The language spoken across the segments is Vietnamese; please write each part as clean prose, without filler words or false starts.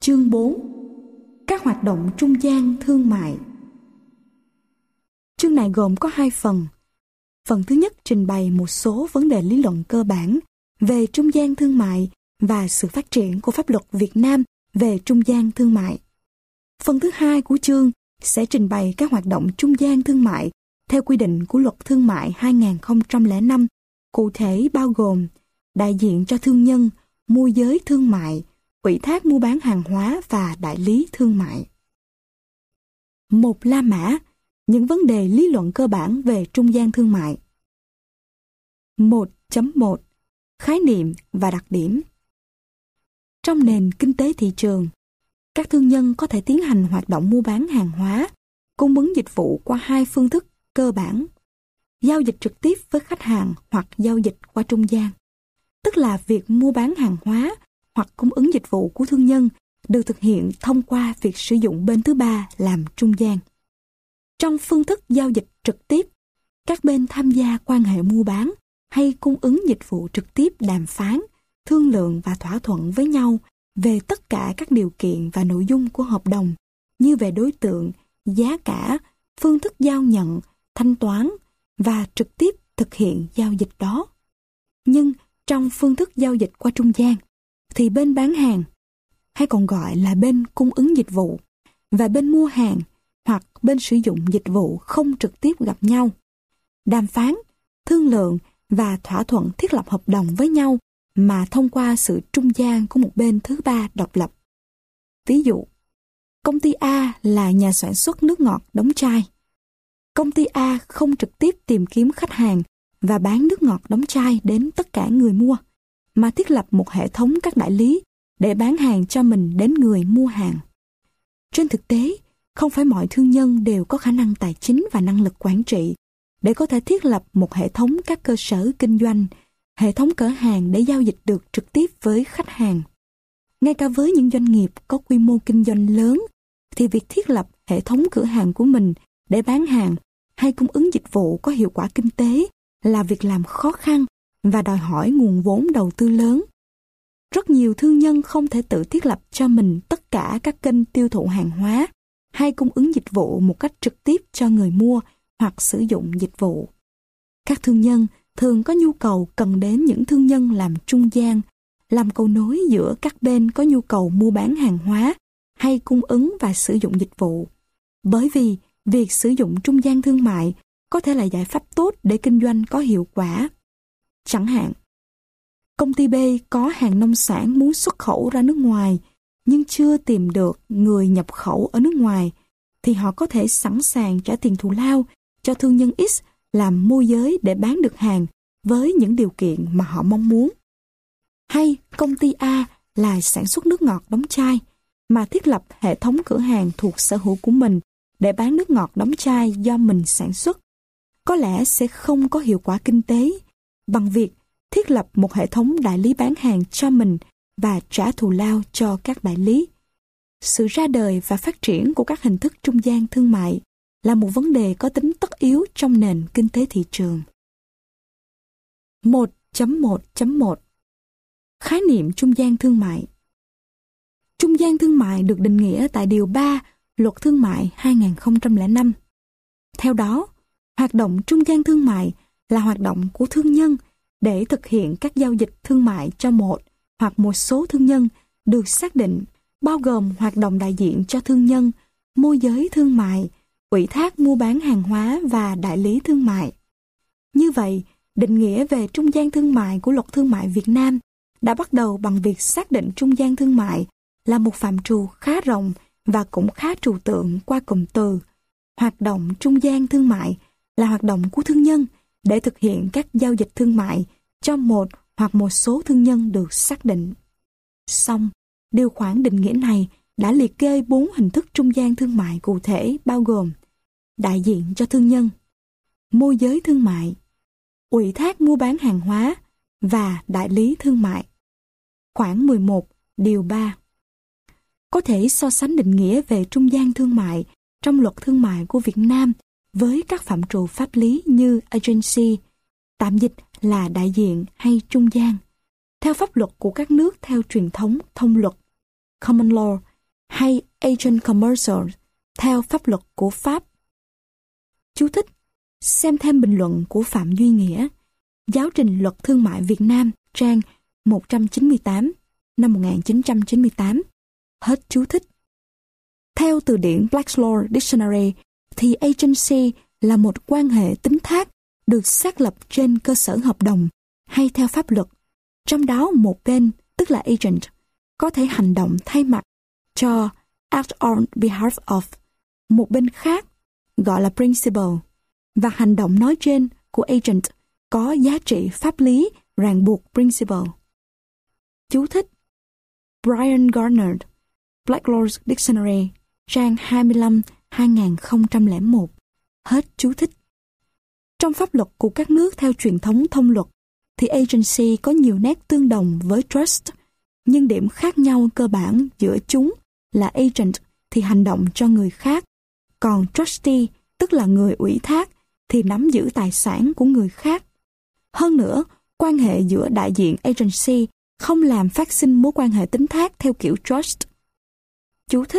Chương 4. Các hoạt động trung gian thương mại. Chương này gồm có 2 phần. Phần thứ nhất trình bày một số vấn đề lý luận cơ bản về trung gian thương mại và sự phát triển của pháp luật Việt Nam về trung gian thương mại. Phần thứ hai của chương sẽ trình bày các hoạt động trung gian thương mại theo quy định của Luật Thương mại 2005, cụ thể bao gồm đại diện cho thương nhân, môi giới thương mại, ủy thác mua bán hàng hóa và đại lý thương mại. 1. La mã, những vấn đề lý luận cơ bản về trung gian thương mại. 1.1. Khái niệm và đặc điểm. Trong nền kinh tế thị trường, các thương nhân có thể tiến hành hoạt động mua bán hàng hóa, cung ứng dịch vụ qua 2 phương thức cơ bản: giao dịch trực tiếp với khách hàng hoặc giao dịch qua trung gian. Tức là việc mua bán hàng hóa hoặc cung ứng dịch vụ của thương nhân được thực hiện thông qua việc sử dụng bên thứ ba làm trung gian. Trong phương thức giao dịch trực tiếp, các bên tham gia quan hệ mua bán hay cung ứng dịch vụ trực tiếp đàm phán, thương lượng và thỏa thuận với nhau về tất cả các điều kiện và nội dung của hợp đồng, như về đối tượng, giá cả, phương thức giao nhận, thanh toán và trực tiếp thực hiện giao dịch đó. Nhưng trong phương thức giao dịch qua trung gian, thì bên bán hàng, hay còn gọi là bên cung ứng dịch vụ, và bên mua hàng hoặc bên sử dụng dịch vụ không trực tiếp gặp nhau, đàm phán, thương lượng và thỏa thuận thiết lập hợp đồng với nhau mà thông qua sự trung gian của một bên thứ ba độc lập. Ví dụ, công ty A là nhà sản xuất nước ngọt đóng chai. Công ty A không trực tiếp tìm kiếm khách hàng và bán nước ngọt đóng chai đến tất cả người mua, mà thiết lập một hệ thống các đại lý để bán hàng cho mình đến người mua hàng. Trên thực tế, không phải mọi thương nhân đều có khả năng tài chính và năng lực quản trị để có thể thiết lập một hệ thống các cơ sở kinh doanh, hệ thống cửa hàng để giao dịch được trực tiếp với khách hàng. Ngay cả với những doanh nghiệp có quy mô kinh doanh lớn, thì việc thiết lập hệ thống cửa hàng của mình để bán hàng hay cung ứng dịch vụ có hiệu quả kinh tế là việc làm khó khăn và đòi hỏi nguồn vốn đầu tư lớn. Rất nhiều thương nhân không thể tự thiết lập cho mình tất cả các kênh tiêu thụ hàng hóa hay cung ứng dịch vụ một cách trực tiếp cho người mua hoặc sử dụng dịch vụ. Các thương nhân thường có nhu cầu cần đến những thương nhân làm trung gian, làm cầu nối giữa các bên có nhu cầu mua bán hàng hóa hay cung ứng và sử dụng dịch vụ. Bởi vì việc sử dụng trung gian thương mại có thể là giải pháp tốt để kinh doanh có hiệu quả. Chẳng hạn, công ty B có hàng nông sản muốn xuất khẩu ra nước ngoài nhưng chưa tìm được người nhập khẩu ở nước ngoài, thì họ có thể sẵn sàng trả tiền thù lao cho thương nhân X làm môi giới để bán được hàng với những điều kiện mà họ mong muốn. Hay công ty A là sản xuất nước ngọt đóng chai mà thiết lập hệ thống cửa hàng thuộc sở hữu của mình để bán nước ngọt đóng chai do mình sản xuất, có lẽ sẽ không có hiệu quả kinh tế bằng việc thiết lập một hệ thống đại lý bán hàng cho mình và trả thù lao cho các đại lý. Sự ra đời và phát triển của các hình thức trung gian thương mại là một vấn đề có tính tất yếu trong nền kinh tế thị trường. 1.1.1 Khái niệm trung gian thương mại. Trung gian thương mại được định nghĩa tại Điều 3 Luật Thương mại 2005. Theo đó, hoạt động trung gian thương mại là hoạt động của thương nhân để thực hiện các giao dịch thương mại cho một hoặc một số thương nhân được xác định, bao gồm hoạt động đại diện cho thương nhân, môi giới thương mại, ủy thác mua bán hàng hóa và đại lý thương mại. Như vậy, định nghĩa về trung gian thương mại của Luật Thương mại Việt Nam đã bắt đầu bằng việc xác định trung gian thương mại là một phạm trù khá rộng và cũng khá trừu tượng qua cụm từ. Hoạt động trung gian thương mại là hoạt động của thương nhân để thực hiện các giao dịch thương mại cho một hoặc một số thương nhân được xác định. Song, điều khoản định nghĩa này đã liệt kê 4 hình thức trung gian thương mại cụ thể bao gồm đại diện cho thương nhân, môi giới thương mại, ủy thác mua bán hàng hóa và đại lý thương mại. Khoản 11, điều 3. Có thể so sánh định nghĩa về trung gian thương mại trong Luật Thương mại của Việt Nam với các phạm trù pháp lý như agency, tạm dịch là đại diện hay trung gian, theo pháp luật của các nước theo truyền thống thông luật, common law, hay agent commercial theo pháp luật của Pháp. Chú thích: xem thêm bình luận của Phạm Duy Nghĩa, Giáo trình Luật Thương mại Việt Nam, trang 198, năm 1998. Hết chú thích. Theo từ điển Black's Law Dictionary, thì agency là một quan hệ tín thác được xác lập trên cơ sở hợp đồng hay theo pháp luật. Trong đó một bên, tức là agent, có thể hành động thay mặt cho act on behalf of một bên khác, gọi là principal, và hành động nói trên của agent có giá trị pháp lý ràng buộc principal. Chú thích: Brian Gardner, Black Law Dictionary, trang 25, 2001. Hết chú thích. Trong pháp luật của các nước theo truyền thống thông luật, thì agency có nhiều nét tương đồng với trust, nhưng điểm khác nhau cơ bản giữa chúng là agent thì hành động cho người khác, còn trustee, tức là người ủy thác, thì nắm giữ tài sản của người khác. Hơn nữa, quan hệ giữa đại diện agency không làm phát sinh mối quan hệ tín thác theo kiểu trust. Chú thích: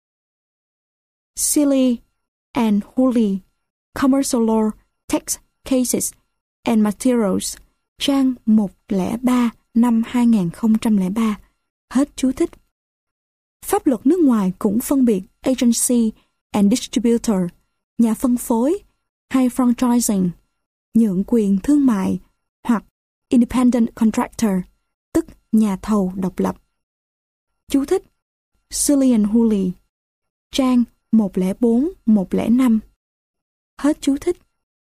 Seeley and Hooley, Commercial Law, Tax Cases and Materials, trang 103 năm 2003. Hết chú thích. Pháp luật nước ngoài cũng phân biệt agency and distributor, nhà phân phối, hay franchising, nhượng quyền thương mại, hoặc independent contractor, tức nhà thầu độc lập. Chú thích: Seeley and Hooley, trang 104-105. Hết chú thích.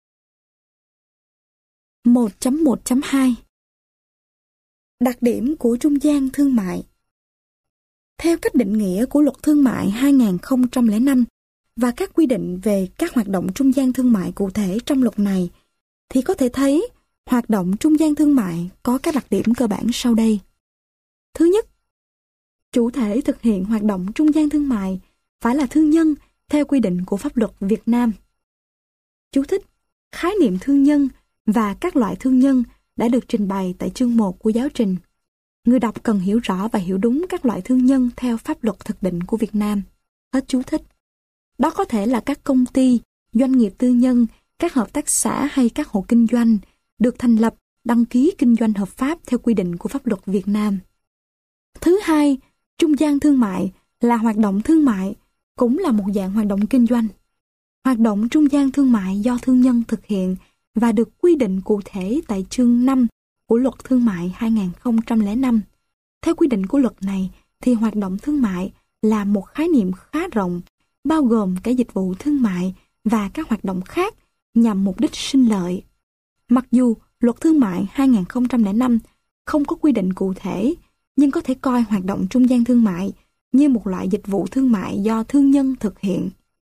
1.1.2 Đặc điểm của trung gian thương mại. Theo cách định nghĩa của Luật Thương mại 2005 và các quy định về các hoạt động trung gian thương mại cụ thể trong luật này, thì có thể thấy hoạt động trung gian thương mại có các đặc điểm cơ bản sau đây. Thứ nhất, chủ thể thực hiện hoạt động trung gian thương mại phải là thương nhân theo quy định của pháp luật Việt Nam. Chú thích: khái niệm thương nhân và các loại thương nhân đã được trình bày tại chương 1 của giáo trình. Người đọc cần hiểu rõ và hiểu đúng các loại thương nhân theo pháp luật thực định của Việt Nam. Hết chú thích. Đó có thể là các công ty, doanh nghiệp tư nhân, các hợp tác xã hay các hộ kinh doanh được thành lập, đăng ký kinh doanh hợp pháp theo quy định của pháp luật Việt Nam. Thứ hai, trung gian thương mại là hoạt động thương mại, cũng là một dạng hoạt động kinh doanh. Hoạt động trung gian thương mại do thương nhân thực hiện và được quy định cụ thể tại chương 5 của Luật Thương mại 2005. Theo quy định của luật này, thì hoạt động thương mại là một khái niệm khá rộng, bao gồm cả dịch vụ thương mại và các hoạt động khác nhằm mục đích sinh lợi. Mặc dù Luật Thương mại 2005 không có quy định cụ thể, nhưng có thể coi hoạt động trung gian thương mại như một loại dịch vụ thương mại do thương nhân thực hiện.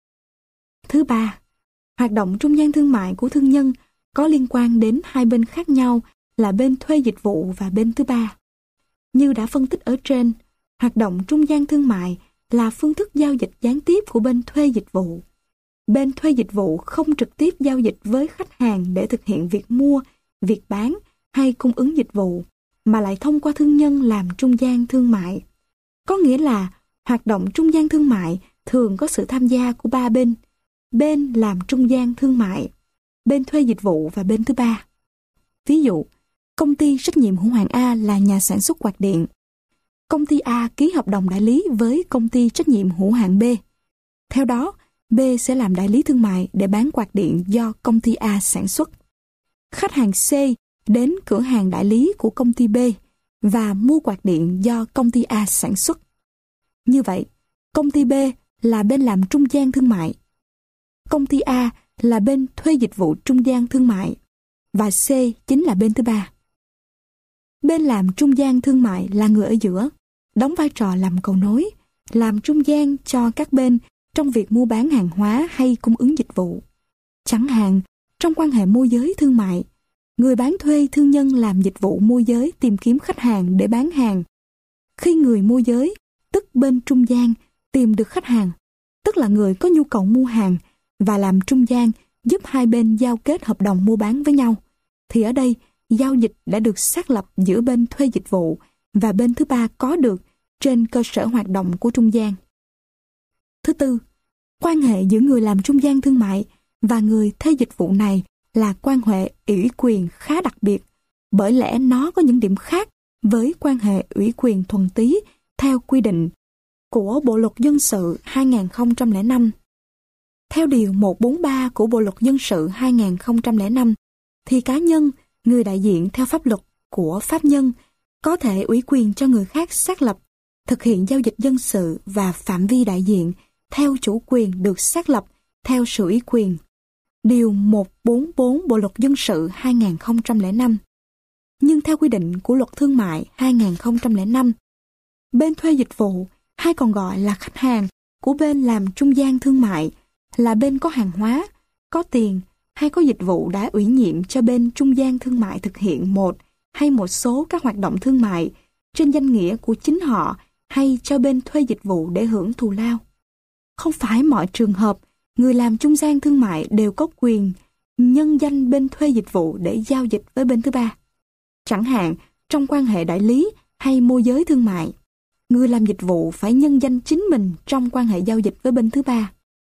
Thứ ba, hoạt động trung gian thương mại của thương nhân có liên quan đến hai bên khác nhau là bên thuê dịch vụ và bên thứ ba. Như đã phân tích ở trên, hoạt động trung gian thương mại là phương thức giao dịch gián tiếp của bên thuê dịch vụ. Bên thuê dịch vụ không trực tiếp giao dịch với khách hàng để thực hiện việc mua, việc bán hay cung ứng dịch vụ, mà lại thông qua thương nhân làm trung gian thương mại. Có nghĩa là hoạt động trung gian thương mại thường có sự tham gia của ba bên. Bên làm trung gian thương mại, bên thuê dịch vụ và bên thứ ba. Ví dụ, công ty trách nhiệm hữu hạn A là nhà sản xuất quạt điện. Công ty A ký hợp đồng đại lý với công ty trách nhiệm hữu hạn B. Theo đó, B sẽ làm đại lý thương mại để bán quạt điện do công ty A sản xuất. Khách hàng C đến cửa hàng đại lý của công ty B và mua quạt điện do công ty A sản xuất. Như vậy, công ty B là bên làm trung gian thương mại. Công ty A là bên thuê dịch vụ trung gian thương mại và C chính là bên thứ ba. Bên làm trung gian thương mại là người ở giữa, đóng vai trò làm cầu nối, làm trung gian cho các bên trong việc mua bán hàng hóa hay cung ứng dịch vụ. Chẳng hạn, trong quan hệ môi giới thương mại, người bán thuê thương nhân làm dịch vụ môi giới tìm kiếm khách hàng để bán hàng. Khi người môi giới, tức bên trung gian, tìm được khách hàng, tức là người có nhu cầu mua hàng, và làm trung gian giúp hai bên giao kết hợp đồng mua bán với nhau, thì ở đây giao dịch đã được xác lập giữa bên thuê dịch vụ và bên thứ ba có được trên cơ sở hoạt động của trung gian. Thứ tư, quan hệ giữa người làm trung gian thương mại và người thuê dịch vụ này là quan hệ ủy quyền khá đặc biệt, bởi lẽ nó có những điểm khác với quan hệ ủy quyền thuần túy theo quy định của Bộ luật dân sự 2005. Theo Điều 143 của Bộ luật dân sự 2005, thì cá nhân, người đại diện theo pháp luật của pháp nhân có thể ủy quyền cho người khác xác lập, thực hiện giao dịch dân sự và phạm vi đại diện theo chủ quyền được xác lập theo sự ủy quyền. Điều 144 Bộ luật dân sự 2005. Nhưng theo quy định của Luật Thương mại 2005, bên thuê dịch vụ, hay còn gọi là khách hàng của bên làm trung gian thương mại, là bên có hàng hóa, có tiền hay có dịch vụ đã ủy nhiệm cho bên trung gian thương mại thực hiện một hay một số các hoạt động thương mại trên danh nghĩa của chính họ hay cho bên thuê dịch vụ để hưởng thù lao. Không phải mọi trường hợp người làm trung gian thương mại đều có quyền nhân danh bên thuê dịch vụ để giao dịch với bên thứ ba. Chẳng hạn, trong quan hệ đại lý hay môi giới thương mại, người làm dịch vụ phải nhân danh chính mình trong quan hệ giao dịch với bên thứ ba.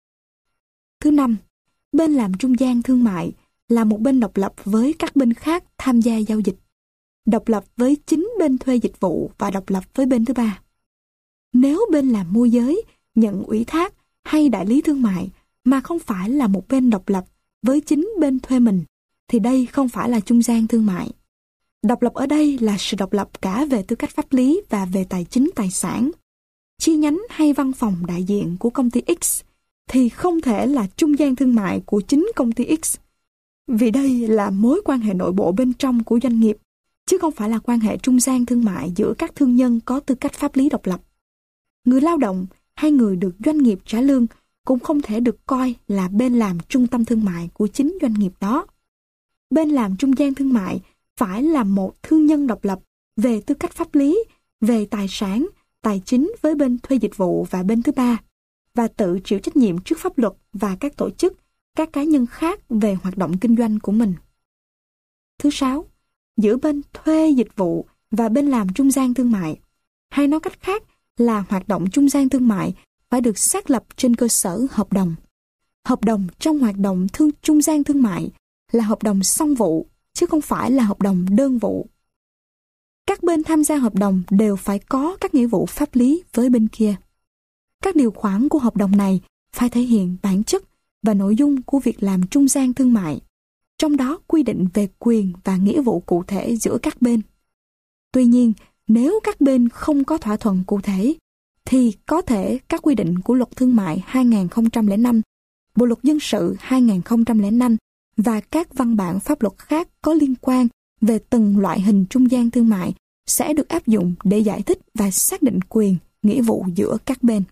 Thứ năm, bên làm trung gian thương mại là một bên độc lập với các bên khác tham gia giao dịch, độc lập với chính bên thuê dịch vụ và độc lập với bên thứ ba. Nếu bên làm môi giới, nhận ủy thác hay đại lý thương mại mà không phải là một bên độc lập với chính bên thuê mình, thì đây không phải là trung gian thương mại. Độc lập ở đây là sự độc lập cả về tư cách pháp lý và về tài chính tài sản. Chi nhánh hay văn phòng đại diện của công ty X thì không thể là trung gian thương mại của chính công ty X, vì đây là mối quan hệ nội bộ bên trong của doanh nghiệp, chứ không phải là quan hệ trung gian thương mại giữa các thương nhân có tư cách pháp lý độc lập. Người lao động hay người được doanh nghiệp trả lương cũng không thể được coi là bên làm trung tâm thương mại của chính doanh nghiệp đó. Bên làm trung gian thương mại phải là một thương nhân độc lập về tư cách pháp lý, về tài sản, tài chính với bên thuê dịch vụ và bên thứ ba, và tự chịu trách nhiệm trước pháp luật và các tổ chức, các cá nhân khác về hoạt động kinh doanh của mình. Thứ sáu, giữa bên thuê dịch vụ và bên làm trung gian thương mại, hay nói cách khác là hoạt động trung gian thương mại phải được xác lập trên cơ sở hợp đồng. Hợp đồng trong hoạt động trung gian thương mại là hợp đồng song vụ, chứ không phải là hợp đồng đơn vụ. Các bên tham gia hợp đồng đều phải có các nghĩa vụ pháp lý với bên kia. Các điều khoản của hợp đồng này phải thể hiện bản chất và nội dung của việc làm trung gian thương mại, trong đó quy định về quyền và nghĩa vụ cụ thể giữa các bên. Tuy nhiên, nếu các bên không có thỏa thuận cụ thể, thì có thể các quy định của Luật Thương mại 2005, Bộ luật dân sự 2005 và các văn bản pháp luật khác có liên quan về từng loại hình trung gian thương mại sẽ được áp dụng để giải thích và xác định quyền, nghĩa vụ giữa các bên.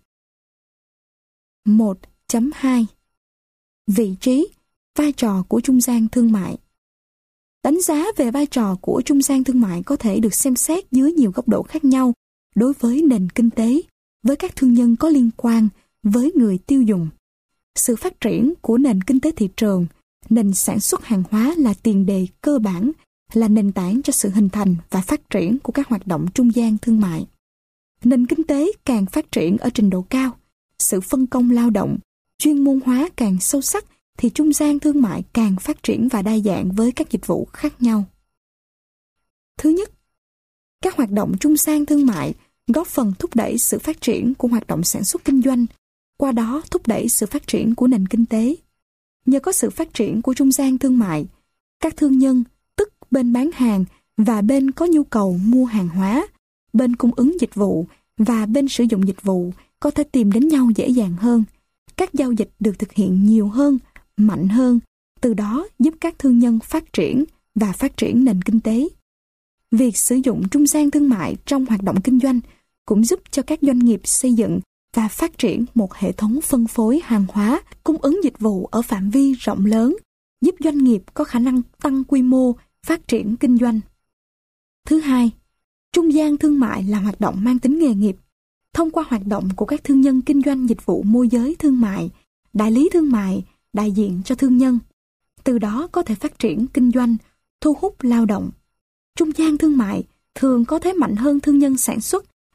1.2 Vị trí, vai trò của trung gian thương mại. Đánh giá về vai trò của trung gian thương mại có thể được xem xét dưới nhiều góc độ khác nhau đối với nền kinh tế, với các thương nhân có liên quan, với người tiêu dùng. Sự phát triển của nền kinh tế thị trường, nền sản xuất hàng hóa là tiền đề cơ bản, là nền tảng cho sự hình thành và phát triển của các hoạt động trung gian thương mại. Nền kinh tế càng phát triển ở trình độ cao, sự phân công lao động, chuyên môn hóa càng sâu sắc, thì trung gian thương mại càng phát triển và đa dạng với các dịch vụ khác nhau. Thứ nhất, các hoạt động trung gian thương mại góp phần thúc đẩy sự phát triển của hoạt động sản xuất kinh doanh, qua đó thúc đẩy sự phát triển của nền kinh tế. Nhờ có sự phát triển của trung gian thương mại, các thương nhân, tức bên bán hàng và bên có nhu cầu mua hàng hóa, bên cung ứng dịch vụ và bên sử dụng dịch vụ có thể tìm đến nhau dễ dàng hơn. Các giao dịch được thực hiện nhiều hơn, mạnh hơn, từ đó giúp các thương nhân phát triển và phát triển nền kinh tế. Việc sử dụng trung gian thương mại trong hoạt động kinh doanh cũng giúp cho các doanh nghiệp xây dựng và phát triển một hệ thống phân phối hàng hóa, cung ứng dịch vụ ở phạm vi rộng lớn, giúp doanh nghiệp có khả năng tăng quy mô, phát triển kinh doanh. Thứ hai, trung gian thương mại là hoạt động mang tính nghề nghiệp. Thông qua hoạt động của các thương nhân kinh doanh dịch vụ môi giới thương mại, đại lý thương mại, đại diện cho thương nhân, từ đó có thể phát triển kinh doanh, thu hút lao động. Trung gian thương mại thường có thế mạnh hơn thương nhân sản xuất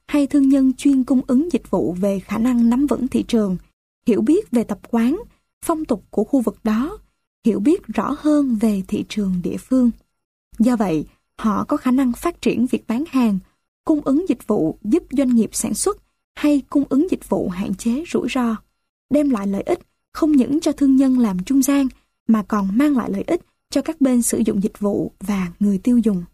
hay thương nhân chuyên cung ứng dịch vụ về khả năng nắm vững thị trường, hiểu biết về tập quán, phong tục của khu vực đó, hiểu biết rõ hơn về thị trường địa phương. Do vậy, họ có khả năng phát triển việc bán hàng, cung ứng dịch vụ giúp doanh nghiệp sản xuất hay cung ứng dịch vụ hạn chế rủi ro, đem lại lợi ích không những cho thương nhân làm trung gian mà còn mang lại lợi ích cho các bên sử dụng dịch vụ và người tiêu dùng.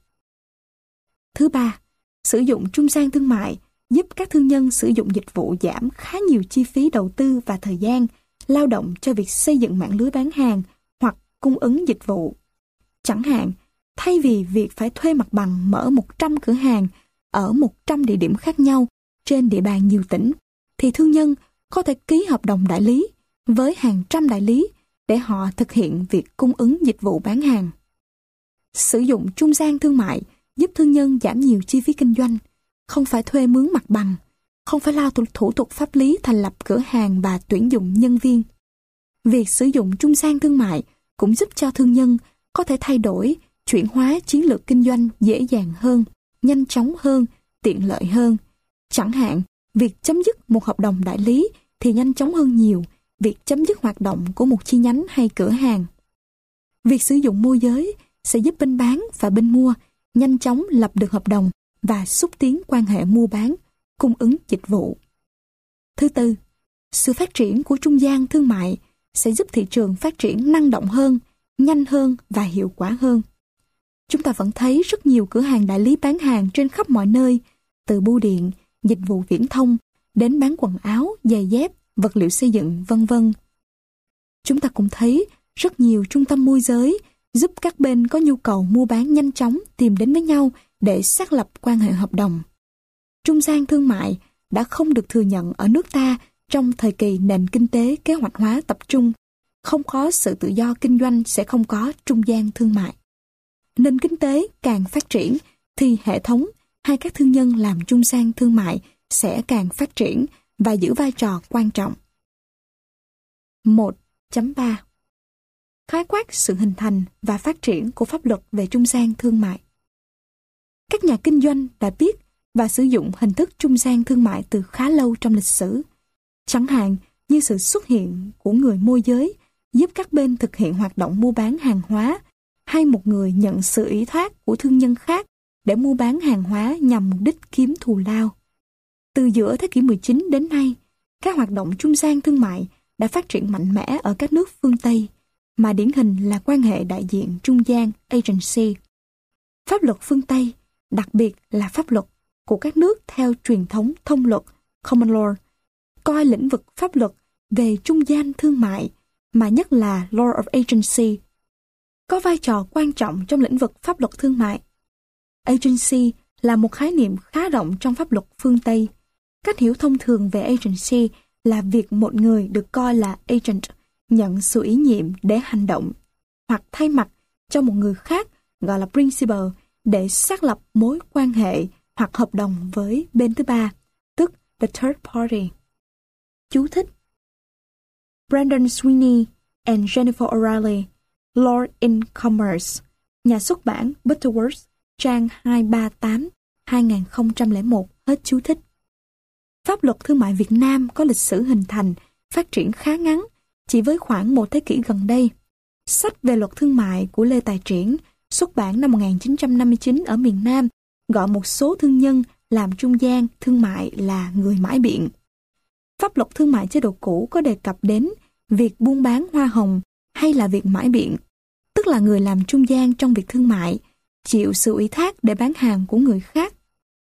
Thứ ba, sử dụng trung gian thương mại giúp các thương nhân sử dụng dịch vụ giảm khá nhiều chi phí đầu tư và thời gian, lao động cho việc xây dựng mạng lưới bán hàng hoặc cung ứng dịch vụ. Chẳng hạn, thay vì việc phải thuê mặt bằng mở 100 cửa hàng ở 100 địa điểm khác nhau trên địa bàn nhiều tỉnh, thì thương nhân có thể ký hợp đồng đại lý với hàng trăm đại lý để họ thực hiện việc cung ứng dịch vụ bán hàng. Sử dụng trung gian thương mại giúp thương nhân giảm nhiều chi phí kinh doanh, không phải thuê mướn mặt bằng, không phải lo thủ tục pháp lý thành lập cửa hàng và tuyển dụng nhân viên. Việc sử dụng trung gian thương mại cũng giúp cho thương nhân có thể thay đổi, chuyển hóa chiến lược kinh doanh dễ dàng hơn, nhanh chóng hơn, tiện lợi hơn. Chẳng hạn, việc chấm dứt một hợp đồng đại lý thì nhanh chóng hơn nhiều việc chấm dứt hoạt động của một chi nhánh hay cửa hàng. Việc sử dụng môi giới sẽ giúp bên bán và bên mua nhanh chóng lập được hợp đồng và xúc tiến quan hệ mua bán, cung ứng dịch vụ. Thứ tư, sự phát triển của trung gian thương mại sẽ giúp thị trường phát triển năng động hơn, nhanh hơn và hiệu quả hơn. Chúng ta vẫn thấy rất nhiều cửa hàng đại lý bán hàng trên khắp mọi nơi, từ bưu điện, dịch vụ viễn thông, đến bán quần áo, giày dép, vật liệu xây dựng, vân vân. Chúng ta cũng thấy rất nhiều trung tâm môi giới giúp các bên có nhu cầu mua bán nhanh chóng tìm đến với nhau để xác lập quan hệ hợp đồng. Trung gian thương mại đã không được thừa nhận ở nước ta trong thời kỳ nền kinh tế kế hoạch hóa tập trung. Không có sự tự do kinh doanh sẽ không có trung gian thương mại. Nền kinh tế càng phát triển thì hệ thống hay các thương nhân làm trung gian thương mại sẽ càng phát triển và giữ vai trò quan trọng. 1.3 Khái quát sự hình thành và phát triển của pháp luật về trung gian thương mại. Các nhà kinh doanh đã biết và sử dụng hình thức trung gian thương mại từ khá lâu trong lịch sử. Chẳng hạn như sự xuất hiện của người môi giới giúp các bên thực hiện hoạt động mua bán hàng hóa, hay một người nhận sự ủy thác của thương nhân khác để mua bán hàng hóa nhằm mục đích kiếm thù lao. Từ giữa thế kỷ 19 đến nay, các hoạt động trung gian thương mại đã phát triển mạnh mẽ ở các nước phương Tây, mà điển hình là quan hệ đại diện trung gian agency. Pháp luật phương Tây, đặc biệt là pháp luật của các nước theo truyền thống thông luật common law, coi lĩnh vực pháp luật về trung gian thương mại, mà nhất là law of agency, có vai trò quan trọng trong lĩnh vực pháp luật thương mại. Agency là một khái niệm khá rộng trong pháp luật phương Tây. Cách hiểu thông thường về agency là việc một người được coi là agent nhận sự ủy nhiệm để hành động, hoặc thay mặt cho một người khác gọi là principal để xác lập mối quan hệ hoặc hợp đồng với bên thứ ba, tức the third party. Chú thích: Brandon Sweeney and Jennifer O'Reilly, Law in Commerce, nhà xuất bản Butterworth, trang 238, 2001, hết chú thích. Pháp luật thương mại Việt Nam có lịch sử hình thành, phát triển khá ngắn, chỉ với khoảng một thế kỷ gần đây. Sách về luật thương mại của Lê Tài Triển, xuất bản năm 1959 ở miền Nam, gọi một số thương nhân làm trung gian thương mại là người mãi biện. Pháp luật thương mại chế độ cũ có đề cập đến việc buôn bán hoa hồng hay là việc mãi biện, tức là người làm trung gian trong việc thương mại, chịu sự ủy thác để bán hàng của người khác.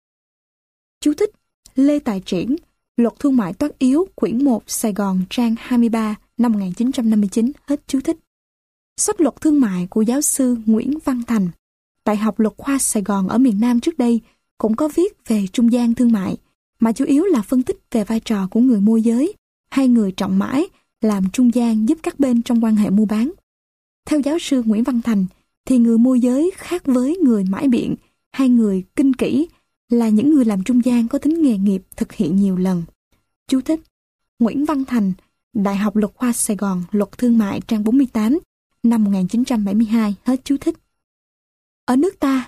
Chú thích: Lê Tài Triển, Luật Thương mại toát yếu, quyển 1, Sài Gòn, trang 23, năm 1959, hết chú thích. Sách luật thương mại của giáo sư Nguyễn Văn Thành, Đại học Luật khoa Sài Gòn ở miền Nam trước đây, cũng có viết về trung gian thương mại, mà chủ yếu là phân tích về vai trò của người môi giới hay người trọng mãi làm trung gian giúp các bên trong quan hệ mua bán. Theo giáo sư Nguyễn Văn Thành, thì người môi giới khác với người mãi biện hay người kinh kỹ là những người làm trung gian có tính nghề nghiệp thực hiện nhiều lần. Chú thích: Nguyễn Văn Thành, Đại học Luật khoa Sài Gòn, Luật Thương mại, trang 48, năm 1972, hết chú thích. Ở nước ta,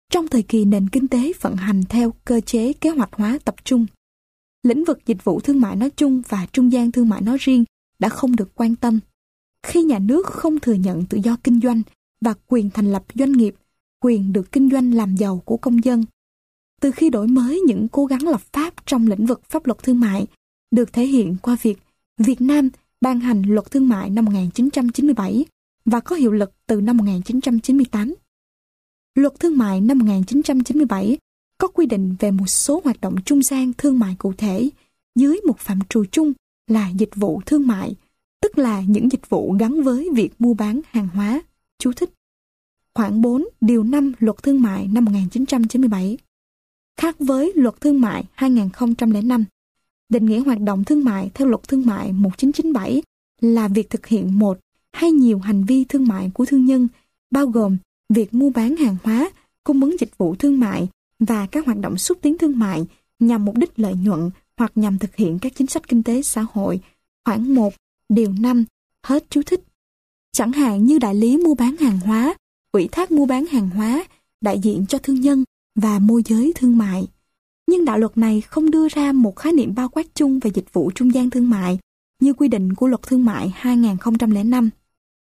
Trong thời kỳ nền kinh tế vận hành theo cơ chế kế hoạch hóa tập trung, lĩnh vực dịch vụ thương mại nói chung và trung gian thương mại nói riêng đã không được quan tâm. Khi nhà nước không thừa nhận tự do kinh doanh và quyền thành lập doanh nghiệp, quyền được kinh doanh làm giàu của công dân. Từ khi đổi mới, những cố gắng lập pháp trong lĩnh vực pháp luật thương mại được thể hiện qua việc Việt Nam ban hành luật thương mại năm 1997 và có hiệu lực từ năm 1998. Luật thương mại năm 1997 có quy định về một số hoạt động trung gian thương mại cụ thể dưới một phạm trù chung là dịch vụ thương mại, tức là những dịch vụ gắn với việc mua bán hàng hóa. Chú thích. Khoản 4, điều 5 Luật Thương mại năm 1997. Khác với Luật Thương mại 2005, định nghĩa hoạt động thương mại theo Luật Thương mại 1997 là việc thực hiện một hay nhiều hành vi thương mại của thương nhân, bao gồm việc mua bán hàng hóa, cung ứng dịch vụ thương mại và các hoạt động xúc tiến thương mại nhằm mục đích lợi nhuận hoặc nhằm thực hiện các chính sách kinh tế xã hội. Khoản 1, điều 5, hết chú thích. Chẳng hạn như đại lý mua bán hàng hóa, ủy thác mua bán hàng hóa, đại diện cho thương nhân và môi giới thương mại. Nhưng đạo luật này không đưa ra một khái niệm bao quát chung về dịch vụ trung gian thương mại như quy định của Luật Thương mại 2005.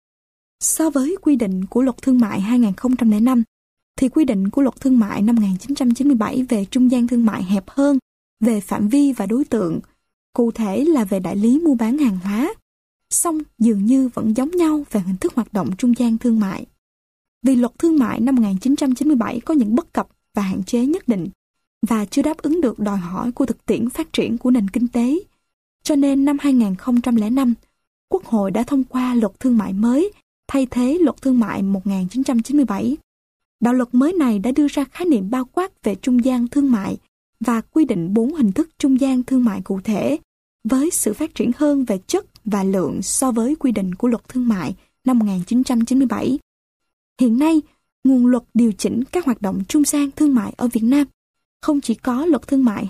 So với quy định của Luật Thương mại 2005, thì quy định của Luật Thương mại năm 1997 về trung gian thương mại hẹp hơn về phạm vi và đối tượng, cụ thể là về đại lý mua bán hàng hóa, song dường như vẫn giống nhau về hình thức hoạt động trung gian thương mại. Vì Luật Thương mại năm 1997 có những bất cập và hạn chế nhất định và chưa đáp ứng được đòi hỏi của thực tiễn phát triển của nền kinh tế, cho nên năm 2005, Quốc hội đã thông qua Luật Thương mại mới thay thế Luật Thương mại 1997. Đạo luật mới này đã đưa ra khái niệm bao quát về trung gian thương mại và quy định 4 hình thức trung gian thương mại cụ thể, với sự phát triển hơn về chất và lượng so với quy định của Luật Thương mại năm 1997. Hiện nay, nguồn luật điều chỉnh các hoạt động trung gian thương mại ở Việt Nam không chỉ có Luật Thương mại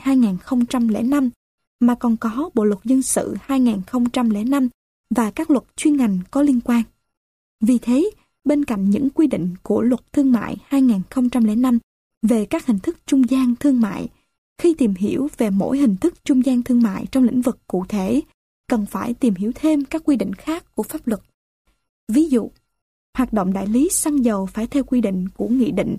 2005 mà còn có Bộ Luật Dân sự 2005 và các luật chuyên ngành có liên quan. Vì thế, bên cạnh những quy định của Luật Thương mại 2005 về các hình thức trung gian thương mại, khi tìm hiểu về mỗi hình thức trung gian thương mại trong lĩnh vực cụ thể, cần phải tìm hiểu thêm các quy định khác của pháp luật. Ví dụ, hoạt động đại lý xăng dầu phải theo quy định của Nghị định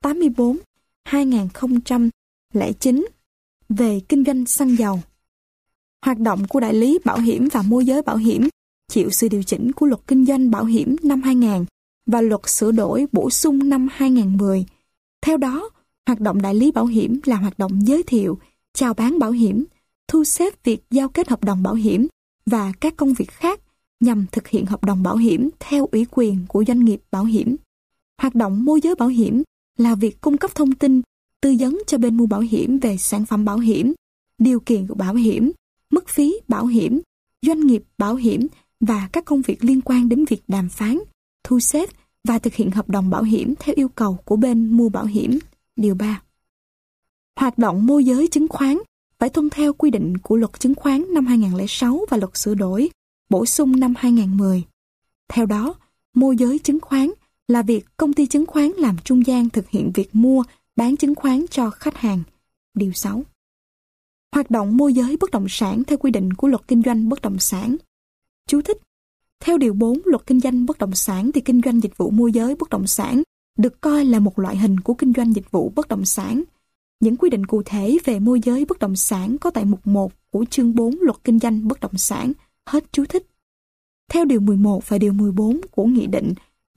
84/2009 về kinh doanh xăng dầu. Hoạt động của đại lý bảo hiểm và môi giới bảo hiểm chịu sự điều chỉnh của Luật Kinh doanh Bảo hiểm năm 2000 và Luật sửa đổi bổ sung năm 2010. Theo đó, hoạt động đại lý bảo hiểm là hoạt động giới thiệu, chào bán bảo hiểm, thu xếp việc giao kết hợp đồng bảo hiểm và các công việc khác nhằm thực hiện hợp đồng bảo hiểm theo ủy quyền của doanh nghiệp bảo hiểm. Hoạt động môi giới bảo hiểm là việc cung cấp thông tin, tư vấn cho bên mua bảo hiểm về sản phẩm bảo hiểm, điều kiện của bảo hiểm, mức phí bảo hiểm, doanh nghiệp bảo hiểm và các công việc liên quan đến việc đàm phán, thu xếp và thực hiện hợp đồng bảo hiểm theo yêu cầu của bên mua bảo hiểm. Điều 3. Hoạt động môi giới chứng khoán phải tuân theo quy định của Luật Chứng khoán năm 2006 và Luật sửa đổi, bổ sung năm 2010. Theo đó, môi giới chứng khoán là việc công ty chứng khoán làm trung gian thực hiện việc mua, bán chứng khoán cho khách hàng. Điều 6. Hoạt động môi giới bất động sản theo quy định của Luật Kinh doanh Bất động sản. Chú thích. Theo Điều 4 Luật Kinh doanh Bất động sản thì kinh doanh dịch vụ môi giới bất động sản được coi là một loại hình của kinh doanh dịch vụ bất động sản. Những quy định cụ thể về môi giới bất động sản có tại mục 1 của chương 4 Luật Kinh doanh Bất động sản. Hết chú thích. Theo Điều 11 và Điều 14 của Nghị định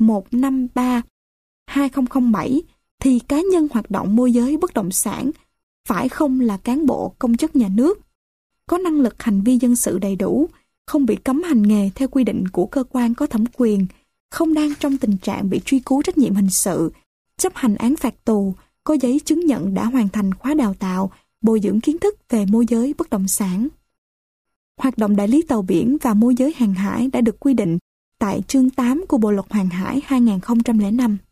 153/2007 thì cá nhân hoạt động môi giới bất động sản phải không là cán bộ công chức nhà nước, có năng lực hành vi dân sự đầy đủ, không bị cấm hành nghề theo quy định của cơ quan có thẩm quyền, không đang trong tình trạng bị truy cứu trách nhiệm hình sự, chấp hành án phạt tù, có giấy chứng nhận đã hoàn thành khóa đào tạo, bồi dưỡng kiến thức về môi giới bất động sản. Hoạt động đại lý tàu biển và môi giới hàng hải đã được quy định tại chương 8 của Bộ Luật Hàng hải 2005.